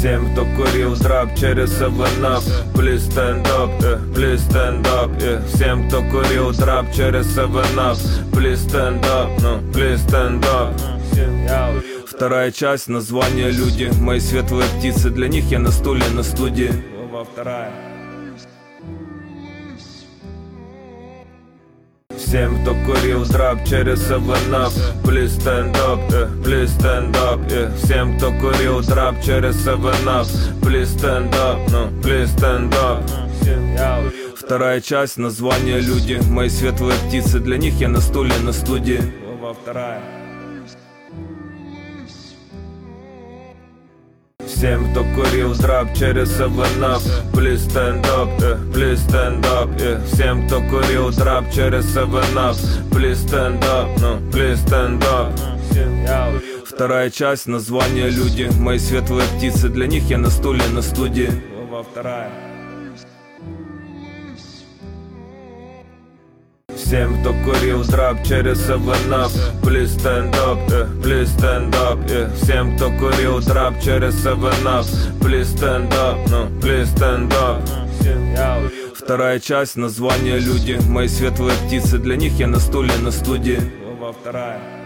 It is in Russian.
Всем, кто курил драп через 7up, please stand up, please stand up, Всем, кто курил драп через 7up, please stand up, please stand up. Вторая часть, название люди, мои светлые птицы, для них я на стуле на студии. Всем, кто курил драп через 7up, please stand up, please stand up, Всем, кто курил драп через 7up, please stand up, please stand up. Вторая часть, название люди, мои светлые птицы, для них я на стуле на студии. Всем, кто курил драп через 7up, please stand up, please stand up, Всем, кто курил драп через 7up, please stand up, please stand up. Вторая часть, название люди, мои светлые птицы, для них я на стуле на студии. Всем, кто курил драп через 7up, please stand up, please stand up, Всем, кто курил драп через 7up, please stand up, please stand up. Вторая часть, название люди, мои светлые птицы, для них я на стуле на студии.